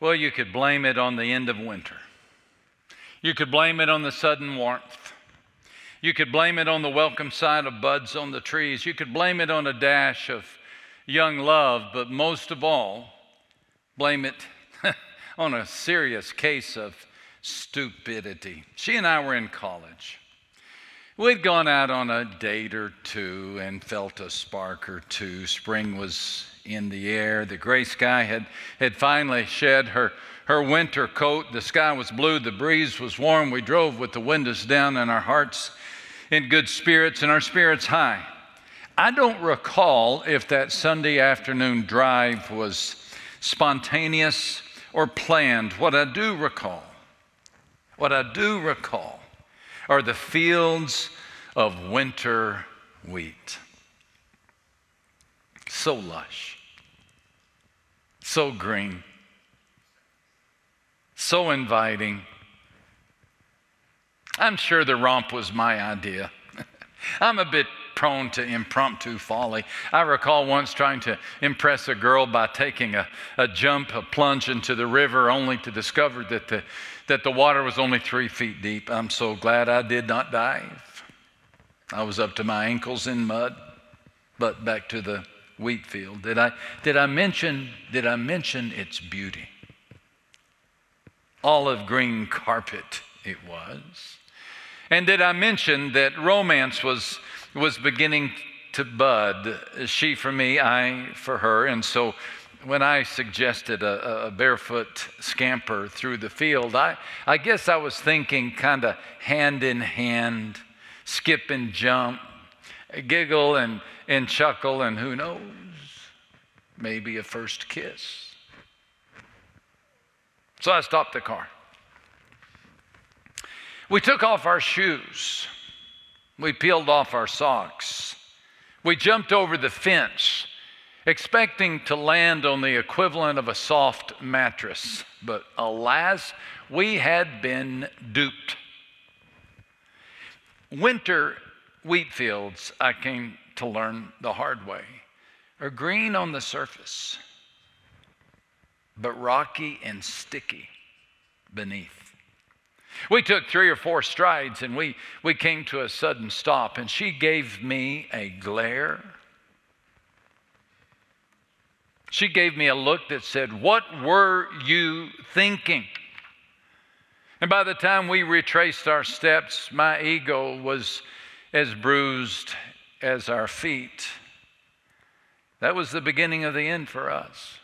Well, you could blame it on the end of winter. You could blame it on the sudden warmth. You could blame it on the welcome sight of buds on the trees. You could blame it on a dash of young love, but most of all, blame it on a serious case of stupidity. She and I were in college. We'd gone out on a date or two and felt a spark or two. Spring was in the air. The gray sky had finally shed her winter coat. The sky was blue. The breeze was warm. We drove with the windows down and our hearts in good spirits and our spirits high. I don't recall if that Sunday afternoon drive was spontaneous or planned. What I do recall are the fields of winter wheat. So lush, so green, so inviting. I'm sure the romp was my idea. I'm a bit prone to impromptu folly. I recall once trying to impress a girl by taking a plunge into the river, only to discover that the water was only 3 feet deep. I'm so glad I did not dive. I was up to my ankles in mud. But back to the wheat field. Did I mention its beauty? Olive green carpet it was. And did I mention that romance was beginning to bud? She for me, I for her. And so when I suggested a barefoot scamper through the field, I guess I was thinking kind of hand in hand, skip and jump, giggle and chuckle, and who knows, maybe a first kiss. So I stopped the car. We took off our shoes. We peeled off our socks. We jumped over the fence, expecting to land on the equivalent of a soft mattress. But alas, we had been duped. Winter wheat fields, I came to learn the hard way, are green on the surface, but rocky and sticky beneath. We took 3 or 4 strides and we came to a sudden stop, and she gave me a glare. She gave me a look that said, "What were you thinking?" And by the time we retraced our steps, my ego was as bruised as our feet. That was the beginning of the end for us.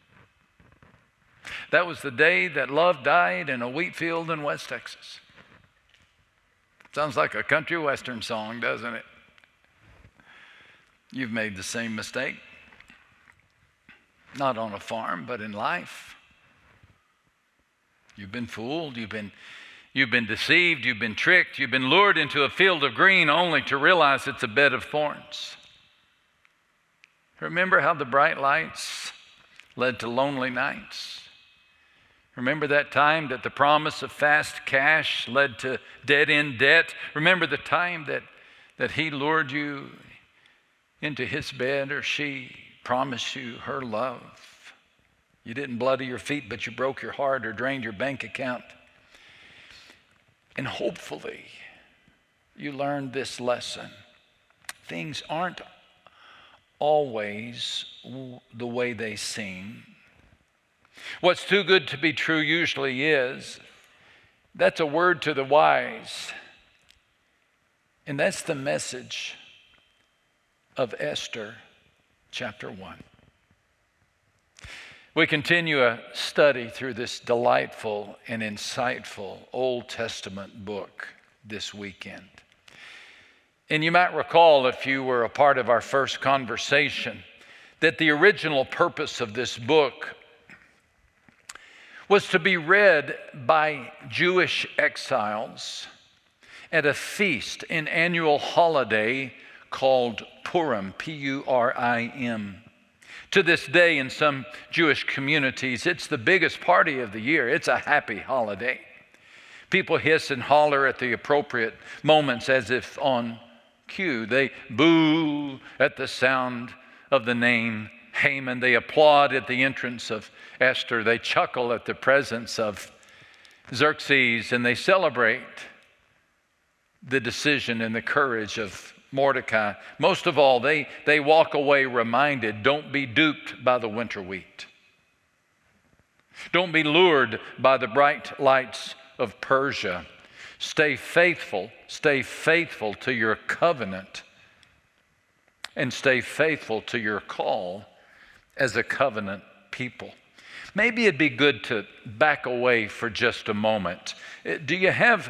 That was the day that love died in a wheat field in West Texas. Sounds like a country western song, doesn't it? You've made the same mistake. Not on a farm, but in life. You've been fooled, you've been deceived, you've been tricked, you've been lured into a field of green only to realize it's a bed of thorns. Remember how the bright lights led to lonely nights? Remember that time that the promise of fast cash led to dead-end debt? Remember the time that he lured you into his bed, or she promised you her love? You didn't bloody your feet, but you broke your heart or drained your bank account. And hopefully you learned this lesson. Things aren't always the way they seem. What's too good to be true usually is. That's a word to the wise. And that's the message of Esther chapter 1. We continue a study through this delightful and insightful Old Testament book this weekend. And you might recall, if you were a part of our first conversation, that the original purpose of this book was to be read by Jewish exiles at a feast, an annual holiday called Purim, P-U-R-I-M. To this day, in some Jewish communities, it's the biggest party of the year. It's a happy holiday. People hiss and holler at the appropriate moments as if on cue. They boo at the sound of the name Haman. They applaud at the entrance of Esther. They chuckle at the presence of Xerxes, and they celebrate the decision and the courage of Mordecai. Most of all, they walk away reminded, don't be duped by the winter wheat. Don't be lured by the bright lights of Persia. Stay faithful to your covenant, and stay faithful to your call as a covenant people. Maybe it'd be good to back away for just a moment. Do you have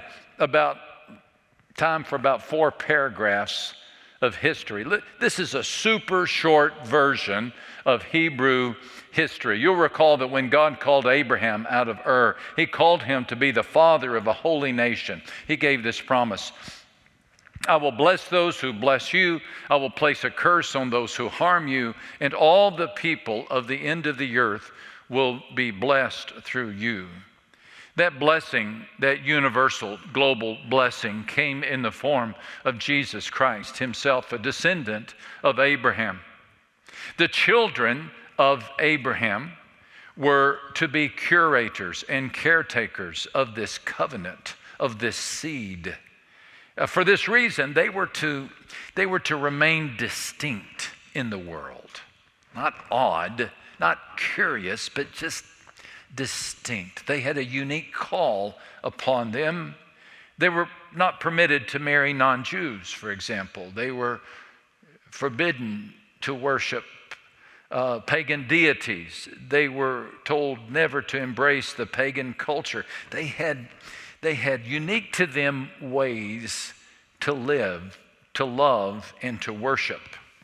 time for about 4 paragraphs of history? This is a super short version of Hebrew history. You'll recall that when God called Abraham out of Ur, he called him to be the father of a holy nation. He gave this promise: I will bless those who bless you. I will place a curse on those who harm you, and all the people of the end of the earth will be blessed through you. That blessing, that universal global blessing, came in the form of Jesus Christ, himself a descendant of Abraham. The children of Abraham were to be curators and caretakers of this covenant, of this seed. For this reason, they were to remain distinct in the world. Not odd, not curious, but just distinct. They had a unique call upon them. They were not permitted to marry non-Jews, for example. They were forbidden to worship pagan deities. They were told never to embrace the pagan culture. They had unique to them ways to live, to love, and to worship.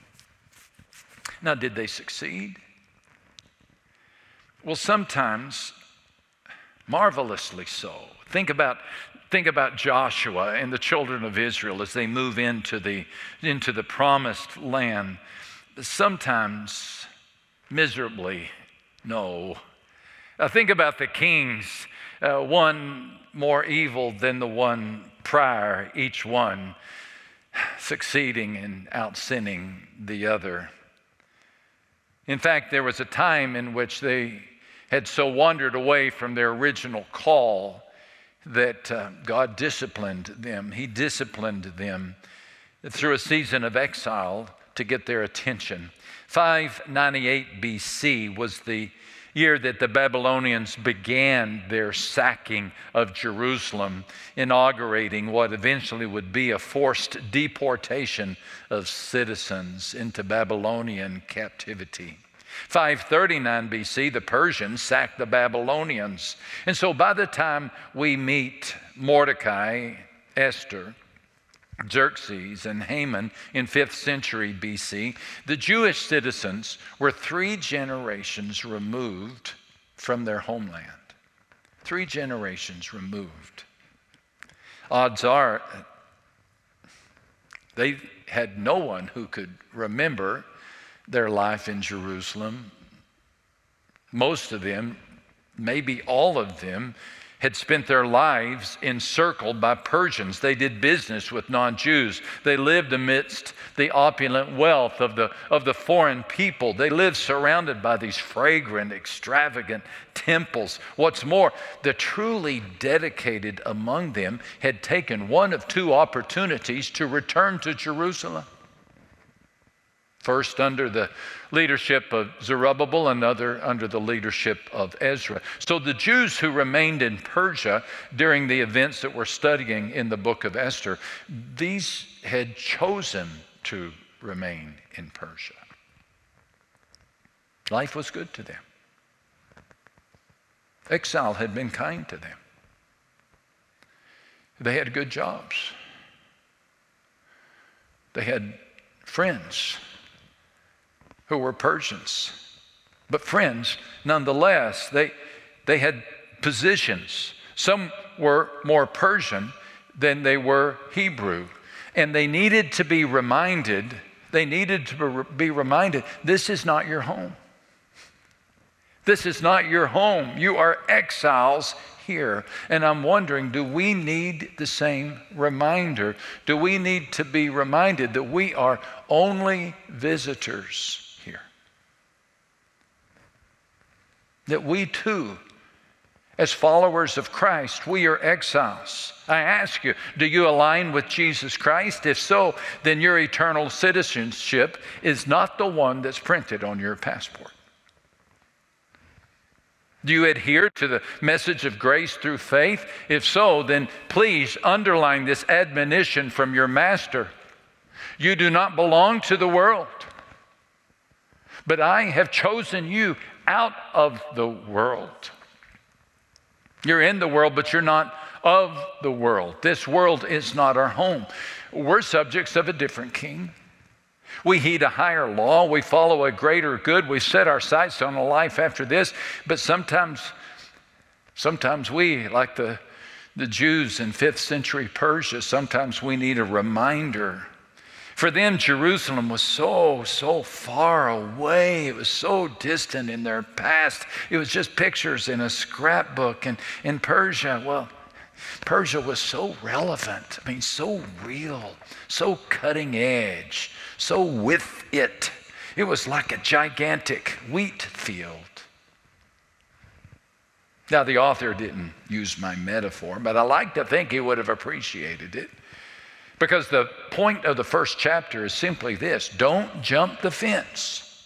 Now, did they succeed? Well, sometimes marvelously so. Think about Joshua and the children of Israel as they move into the promised land. Sometimes miserably, no. Think about the kings, one more evil than the one prior, each one succeeding and out-sinning the other. In fact, there was a time in which they had so wandered away from their original call that God disciplined them. He disciplined them through a season of exile to get their attention. 598 BC was the year that the Babylonians began their sacking of Jerusalem, inaugurating what eventually would be a forced deportation of citizens into Babylonian captivity. 539 BC, the Persians sacked the Babylonians. And so by the time we meet Mordecai, Esther, Xerxes, and Haman in 5th century BC, the Jewish citizens were 3 generations removed from their homeland. 3 generations removed. Odds are they had no one who could remember their life in Jerusalem. Most of them, maybe all of them, had spent their lives encircled by Persians. They did business with non-Jews. They lived amidst the opulent wealth of the foreign people. They lived surrounded by these fragrant, extravagant temples. What's more, the truly dedicated among them had taken one of 2 opportunities to return to Jerusalem. First under the leadership of Zerubbabel, another under the leadership of Ezra. So the Jews who remained in Persia during the events that we're studying in the book of Esther, these had chosen to remain in Persia. Life was good to them. Exile had been kind to them. They had good jobs. They had friends who were Persians, but friends nonetheless. They had positions. Some were more Persian than they were Hebrew, and they needed to be reminded. This is not your home. This is not your home. You are exiles here. And I'm wondering, do we need the same reminder? Do we need to be reminded that we are only visitors here? that we too, as followers of Christ, we are exiles. I ask you, do you align with Jesus Christ? If so, then your eternal citizenship is not the one that's printed on your passport. Do you adhere to the message of grace through faith? If so, then please underline this admonition from your master. You do not belong to the world, but I have chosen you out of the world. You're in the world, but you're not of the world. This world is not our home. We're subjects of a different king. We heed a higher law. We follow a greater good. We set our sights on a life after this. But sometimes we, like the Jews in 5th century Persia, sometimes we need a reminder. For them, Jerusalem was so far away. It was so distant in their past. It was just pictures in a scrapbook. And in Persia, well, Persia was so relevant. I mean, so real, so cutting edge, so with it. It was like a gigantic wheat field. Now, the author didn't use my metaphor, but I like to think he would have appreciated it. Because the point of the first chapter is simply this: don't jump the fence.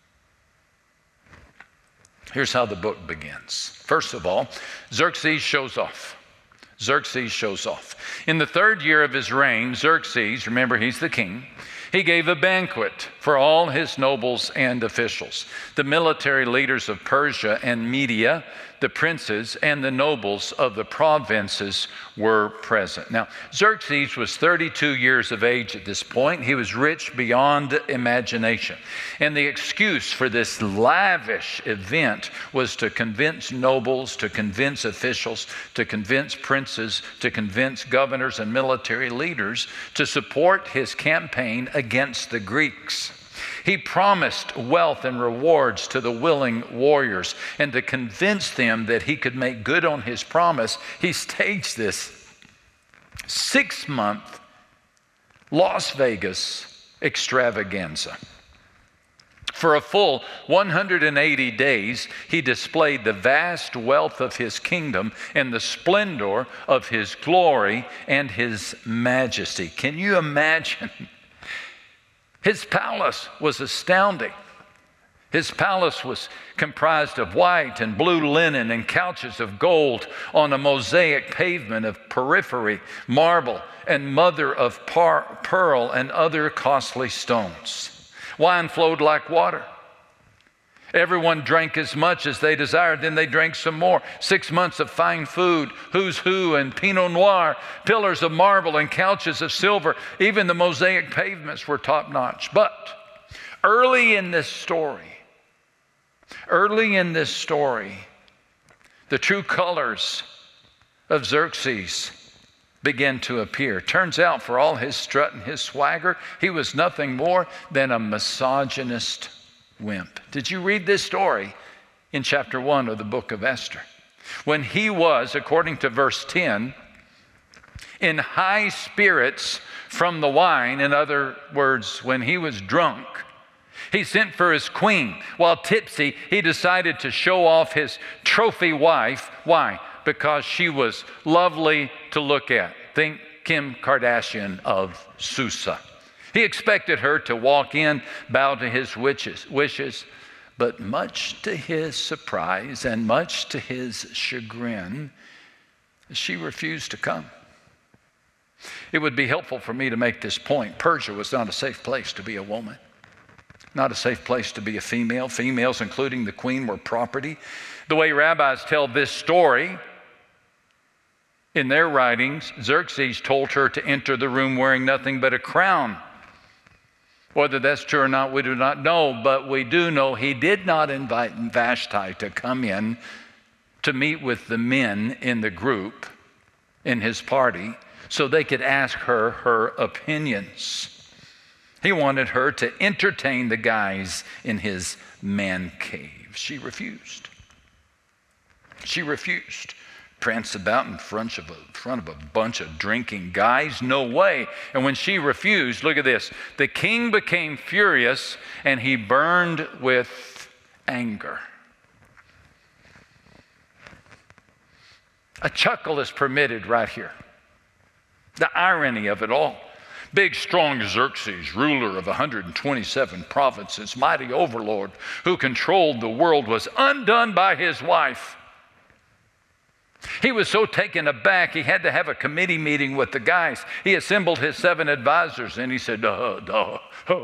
Here's how the book begins. First of all, Xerxes shows off. Xerxes shows off. In the 3rd year of his reign, Xerxes, remember he's the king, he gave a banquet for all his nobles and officials, the military leaders of Persia and Media, the princes and the nobles of the provinces were present. Now, Xerxes was 32 years of age at this point. He was rich beyond imagination. And the excuse for this lavish event was to convince nobles, to convince officials, to convince princes, to convince governors and military leaders to support his campaign against the Greeks. He promised wealth and rewards to the willing warriors, and to convince them that he could make good on his promise, he staged this 6-month Las Vegas extravaganza. For a full 180 days, he displayed the vast wealth of his kingdom and the splendor of his glory and his majesty. Can you imagine? His palace was astounding. His palace was comprised of white and blue linen and couches of gold on a mosaic pavement of porphyry, marble, and mother of pearl and other costly stones. Wine flowed like water. Everyone drank as much as they desired, then they drank some more. 6 months of fine food, who's who and Pinot Noir, pillars of marble and couches of silver. Even the mosaic pavements were top-notch. But early in this story, the true colors of Xerxes began to appear. Turns out, for all his strut and his swagger, he was nothing more than a misogynist wimp. Did you read this story in chapter 1 of the book of Esther? When he was, according to verse 10, in high spirits from the wine, in other words, when he was drunk, he sent for his queen. While tipsy, he decided to show off his trophy wife. Why? Because she was lovely to look at. Think Kim Kardashian of Susa. He expected her to walk in, bow to his wishes, but much to his surprise and much to his chagrin, she refused to come. It would be helpful for me to make this point. Persia was not a safe place to be a woman, not a safe place to be a female. Females, including the queen, were property. The way rabbis tell this story, in their writings, Xerxes told her to enter the room wearing nothing but a crown. Whether that's true or not, we do not know, but we do know he did not invite Vashti to come in to meet with the men in the group in his party so they could ask her opinions. He wanted her to entertain the guys in his man cave. She refused. She refused. Prance about in front of a bunch of drinking guys? No way. And when she refused, look at this. The king became furious and he burned with anger. A chuckle is permitted right here. The irony of it all. Big, strong Xerxes, ruler of 127 provinces, mighty overlord who controlled the world, was undone by his wife. He was so taken aback, he had to have a committee meeting with the guys. He assembled his 7 advisors, and he said, what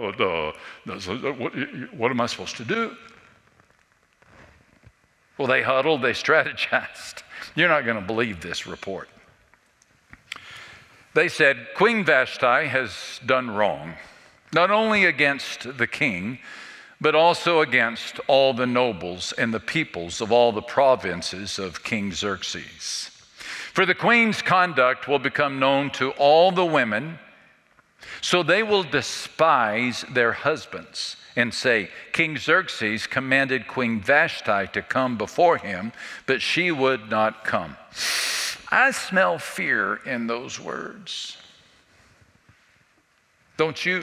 am I supposed to do? Well, they huddled, they strategized. You're not going to believe this report. They said, Queen Vashti has done wrong, not only against the king, but also against all the nobles and the peoples of all the provinces of King Xerxes. For the queen's conduct will become known to all the women, so they will despise their husbands and say, King Xerxes commanded Queen Vashti to come before him, but she would not come. I smell fear in those words. Don't you?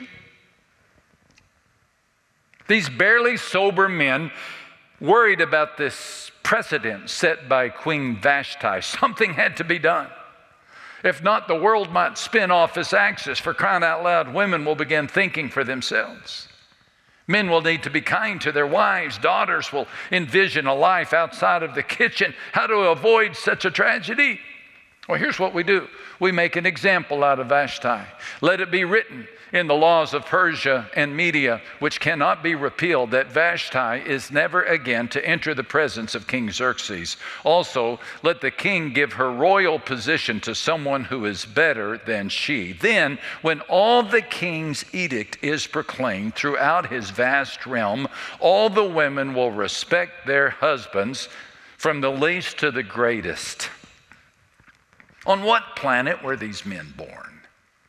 These barely sober men worried about this precedent set by Queen Vashti. Something had to be done. If not, the world might spin off its axis. For crying out loud, women will begin thinking for themselves. Men will need to be kind to their wives. Daughters will envision a life outside of the kitchen. How to avoid such a tragedy? Well, here's what we do. We make an example out of Vashti. Let it be written in the laws of Persia and Media, which cannot be repealed, that Vashti is never again to enter the presence of King Xerxes. Also, let the king give her royal position to someone who is better than she. Then, when all the king's edict is proclaimed throughout his vast realm, all the women will respect their husbands, from the least to the greatest. On what planet were these men born?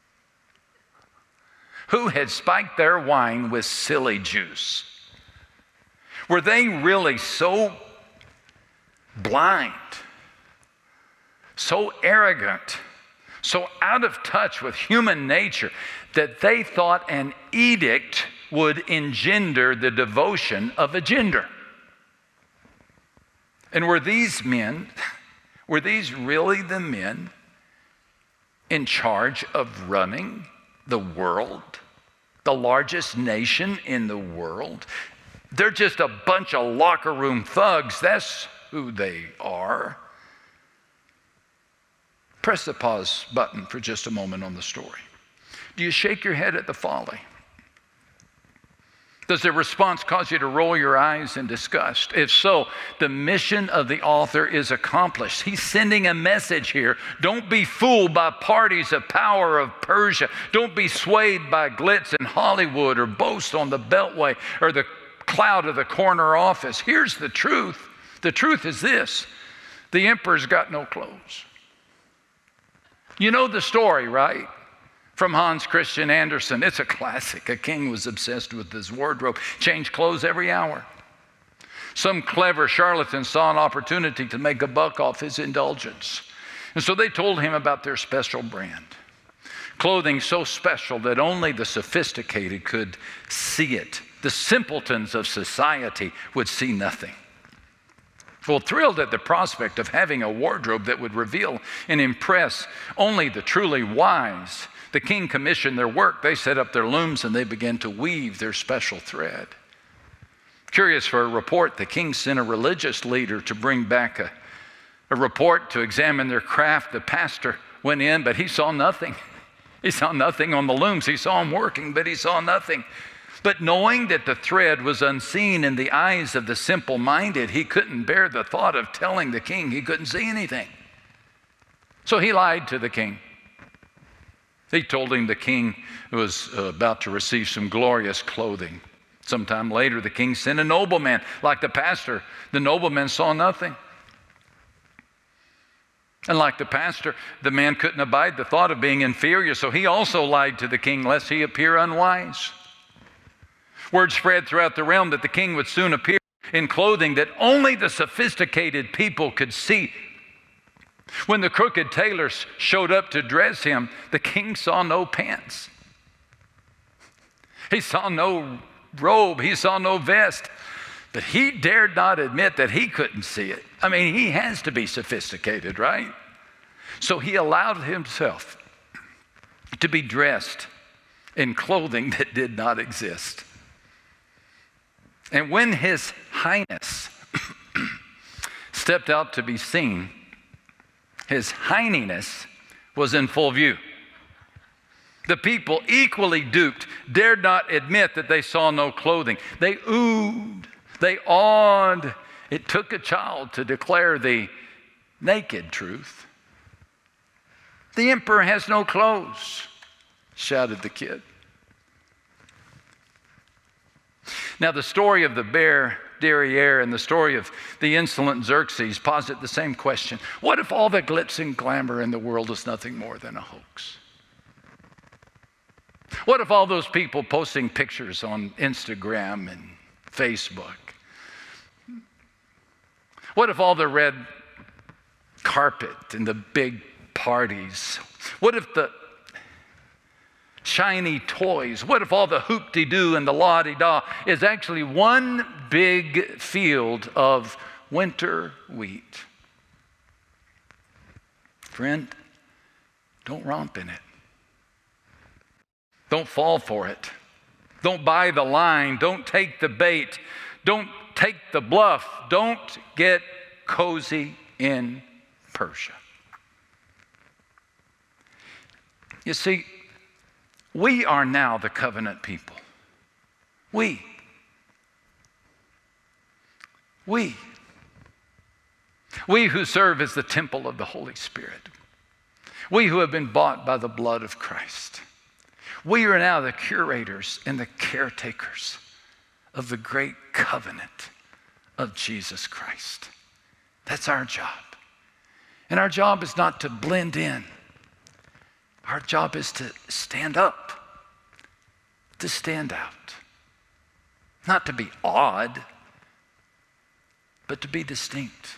Who had spiked their wine with silly juice? Were they really so blind, so arrogant, so out of touch with human nature that they thought an edict would engender the devotion of a gender? And were these really the men in charge of running the world, the largest nation in the world? They're just a bunch of locker room thugs. That's who they are. Press the pause button for just a moment on the story. Do you shake your head at the folly? Does the response cause you to roll your eyes in disgust? If so, the mission of the author is accomplished. He's sending a message here. Don't be fooled by parties of power of Persia. Don't be swayed by glitz in Hollywood or boast on the Beltway or the clout of the corner office. Here's the truth. The truth is this: the emperor's got no clothes. You know the story, right? From Hans Christian Andersen. It's a classic. A king was obsessed with his wardrobe, changed clothes every hour. Some clever charlatan saw an opportunity to make a buck off his indulgence. And so they told him about their special brand. Clothing so special that only the sophisticated could see it. The simpletons of society would see nothing. Well, thrilled at the prospect of having a wardrobe that would reveal and impress only the truly wise, the king commissioned their work. They set up their looms and they began to weave their special thread. Curious for a report, the king sent a religious leader to bring back a report to examine their craft. The pastor went in, but he saw nothing. He saw nothing on the looms. He saw them working, but he saw nothing. But knowing that the thread was unseen in the eyes of the simple-minded, he couldn't bear the thought of telling the king he couldn't see anything. So he lied to the king. He told him the king was about to receive some glorious clothing. Sometime later, the king sent a nobleman. Like the pastor, the nobleman saw nothing. And like the pastor, the man couldn't abide the thought of being inferior, so he also lied to the king lest he appear unwise. Word spread throughout the realm that the king would soon appear in clothing that only the sophisticated people could see. When the crooked tailors showed up to dress him, the king saw no pants. He saw no robe. He saw no vest. But he dared not admit that he couldn't see it. I mean, he has to be sophisticated, right? So he allowed himself to be dressed in clothing that did not exist. And when His Highness stepped out to be seen, His Highness was in full view. The people, equally duped, dared not admit that they saw no clothing. They oohed, they awed. It took a child to declare the naked truth. The emperor has no clothes, shouted the kid. Now, the story of the bear derriere and the story of the insolent Xerxes posit the same question. What if all the glitz and glamour in the world is nothing more than a hoax? What if all those people posting pictures on Instagram and Facebook? What if all the red carpet and the big parties? What if the shiny toys? What if all the hoop-de-doo and the la-di-da is actually one big field of winter wheat? Friend, don't romp in it. Don't fall for it. Don't buy the line. Don't take the bait. Don't take the bluff. Don't get cozy in Persia. You see, we are now the covenant people. We who serve as the temple of the Holy Spirit. We who have been bought by the blood of Christ. We are now the curators and the caretakers of the great covenant of Jesus Christ. That's our job. And our job is not to blend in. Our job is to stand up, to stand out. Not to be odd, but to be distinct.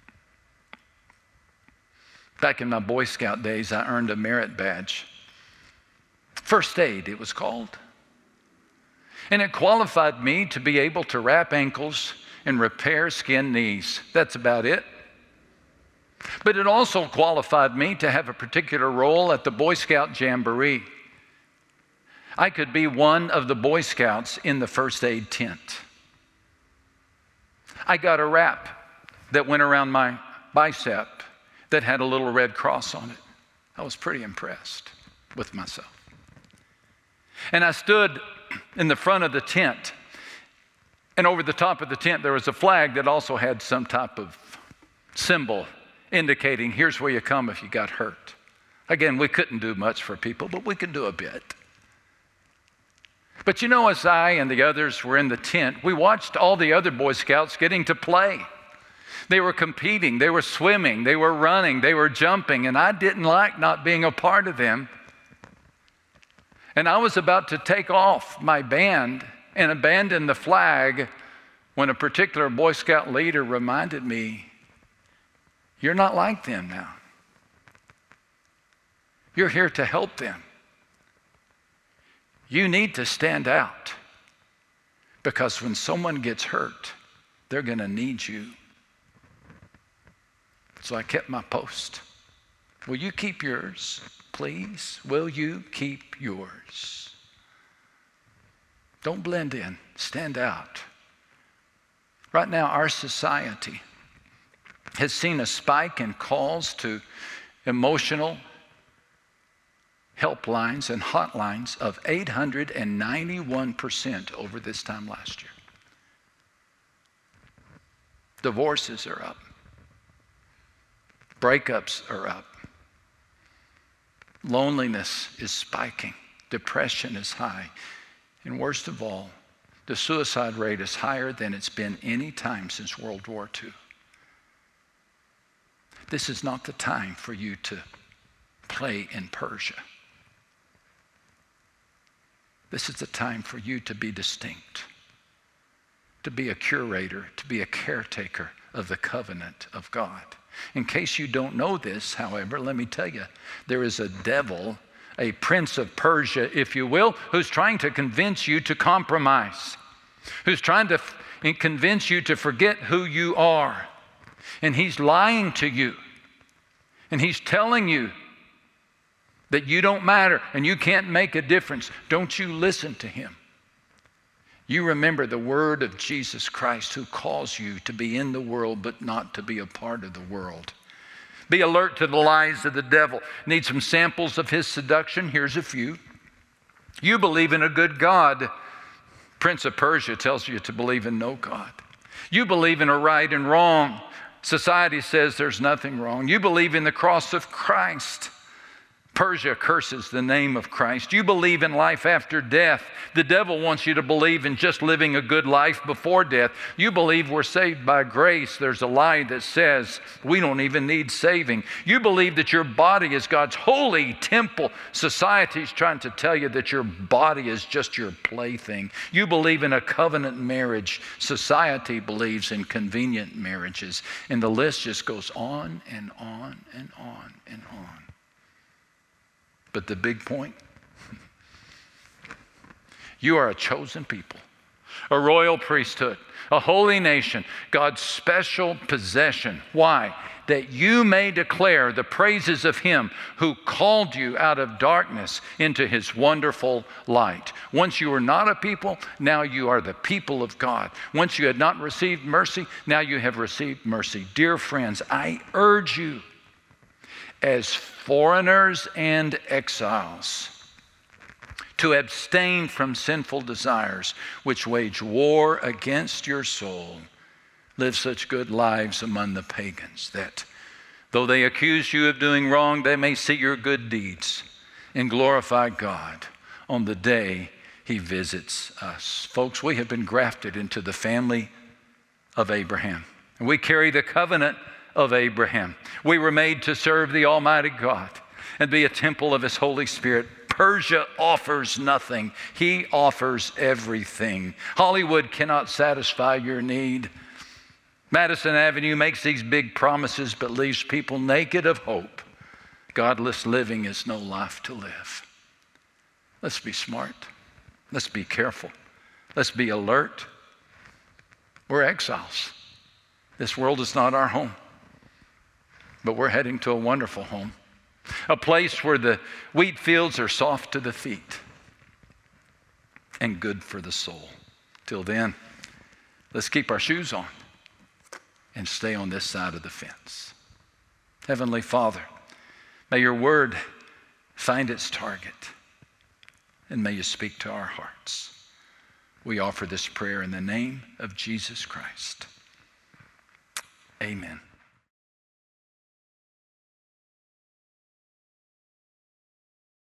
Back in my Boy Scout days, I earned a merit badge. First aid, it was called. And it qualified me to be able to wrap ankles and repair skinned knees. That's about it. But it also qualified me to have a particular role at the Boy Scout Jamboree. I could be one of the Boy Scouts in the first aid tent. I got a wrap that went around my bicep that had a little red cross on it. I was pretty impressed with myself. And I stood in the front of the tent, and over the top of the tent there was a flag that also had some type of symbol indicating here's where you come if you got hurt. Again, we couldn't do much for people, but we could do a bit. But you know, as I and the others were in the tent, we watched all the other Boy Scouts getting to play. They were competing, they were swimming, they were running, they were jumping, and I didn't like not being a part of them. And I was about to take off my band and abandon the flag when a particular Boy Scout leader reminded me, you're not like them now. You're here to help them. You need to stand out, because when someone gets hurt, they're going to need you. So I kept my post. Will you keep yours, please? Will you keep yours? Don't blend in. Stand out. Right now, our society has seen a spike in calls to emotional helplines and hotlines of 891% over this time last year. Divorces are up. Breakups are up. Loneliness is spiking. Depression is high. And worst of all, the suicide rate is higher than it's been any time since World War II. This is not the time for you to play in Persia. This is the time for you to be distinct, to be a curator, to be a caretaker of the covenant of God. In case you don't know this, however, let me tell you, there is a devil, a prince of Persia, if you will, who's trying to convince you to compromise, who's trying to convince you to forget who you are. And he's lying to you. And he's telling you that you don't matter and you can't make a difference. Don't you listen to him. You remember the word of Jesus Christ, who calls you to be in the world but not to be a part of the world. Be alert to the lies of the devil. Need some samples of his seduction? Here's a few. You believe in a good God. Prince of Persia tells you to believe in no God. You believe in a right and wrong. Society says there's nothing wrong. You believe in the cross of Christ. Persia curses the name of Christ. You believe in life after death. The devil wants you to believe in just living a good life before death. You believe we're saved by grace. There's a lie that says we don't even need saving. You believe that your body is God's holy temple. Society's trying to tell you that your body is just your plaything. You believe in a covenant marriage. Society believes in convenient marriages. And the list just goes on and on and on and on. But the big point, you are a chosen people, a royal priesthood, a holy nation, God's special possession. Why? That you may declare the praises of him who called you out of darkness into his wonderful light. Once you were not a people, now you are the people of God. Once you had not received mercy, now you have received mercy. Dear friends, I urge you, as foreigners and exiles, to abstain from sinful desires which wage war against your soul. Live such good lives among the pagans that, though they accuse you of doing wrong, they may see your good deeds and glorify God on the day he visits us. Folks, we have been grafted into the family of Abraham. And we carry the covenant of Abraham. We were made to serve the Almighty God and be a temple of his Holy Spirit. Persia offers nothing. He offers everything. Hollywood cannot satisfy your need. Madison Avenue makes these big promises but leaves people naked of hope. Godless living is no life to live. Let's be smart. Let's be careful. Let's be alert. We're exiles. This world is not our home. But we're heading to a wonderful home, a place where the wheat fields are soft to the feet and good for the soul. Till then, let's keep our shoes on and stay on this side of the fence. Heavenly Father, may your word find its target, and may you speak to our hearts. We offer this prayer in the name of Jesus Christ. Amen.